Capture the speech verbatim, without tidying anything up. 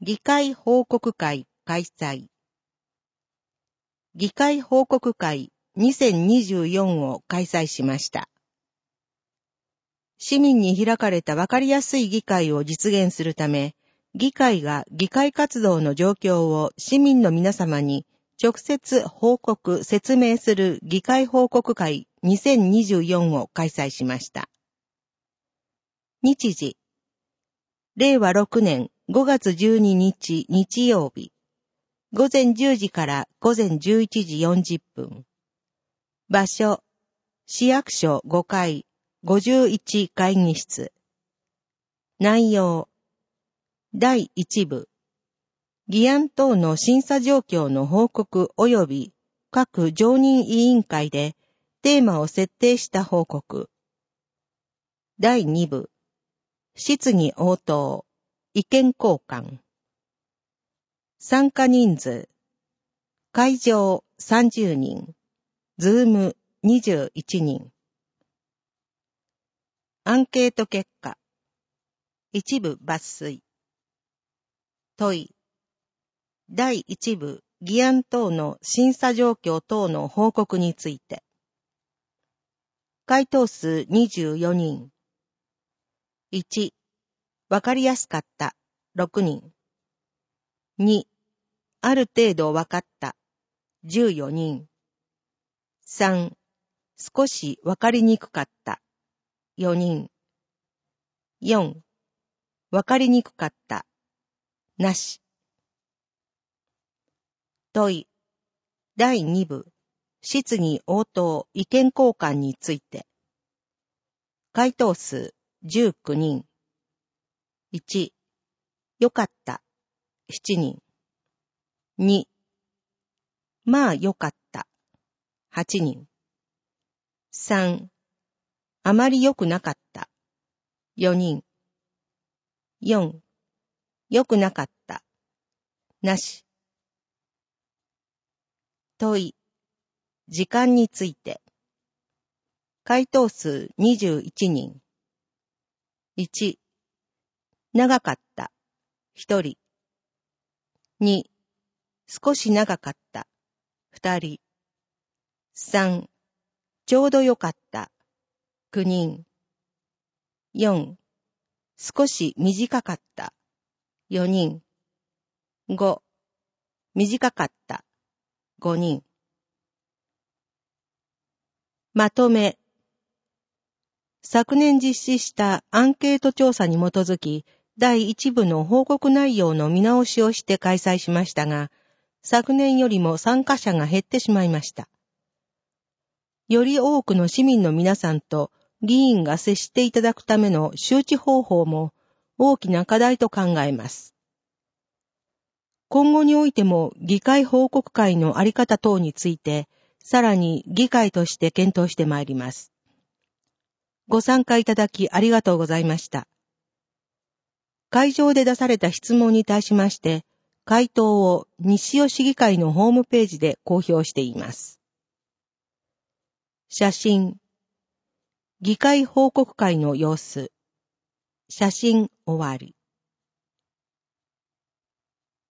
議会報告会開催。議会報告会にせんにじゅうよんを開催しました。市民に開かれたわかりやすい議会を実現するため、議会が議会活動の状況を市民の皆様に直接報告・説明する議会報告会にせんにじゅうよんを開催しました。日時、れいわろくねんごがつじゅうににち日曜日、ごぜんじゅうじからごぜんじゅういちじよんじゅっぷん。場所、市役所ごかいごじゅういち会議室。内容、だいいち部、議案等の審査状況の報告及び各常任委員会でテーマを設定した報告。だいに部、質疑応答、意見交換。参加人数、会場さんじゅうにん、ズームにじゅういちにん。アンケート結果、一部抜粋。問い、だいいち部議案等の審査状況等の報告について。回答数にじゅうよにん。いち、わかりやすかったろくにん。に、ある程度わかったじゅうよにん。さん、少しわかりにくかったよにん。よん、わかりにくかったなし。問い、だいに部、質疑応答意見交換について。回答数じゅうきゅうにん。いち、よかったしちにん。に、まあよかったはちにん。さん、あまり良くなかったよにん。よん、良くなかったなし。問い、時間について。回答数にじゅういちにん。いち、長かったひとり。に、少し長かったふたり。さん、ちょうどよかったきゅうにん。よん、少し短かったよにん。ご、短かったごにん。まとめ。昨年実施したアンケート調査に基づき、だいいち部の報告内容の見直しをして開催しましたが、昨年よりも参加者が減ってしまいました。より多くの市民の皆さんと議員が接していただくための周知方法も大きな課題と考えます。今後においても議会報告会のあり方等について、さらに議会として検討してまいります。ご参加いただきありがとうございました。会場で出された質問に対しまして、回答を西尾市議会のホームページで公表しています。写真。議会報告会の様子。写真終わり。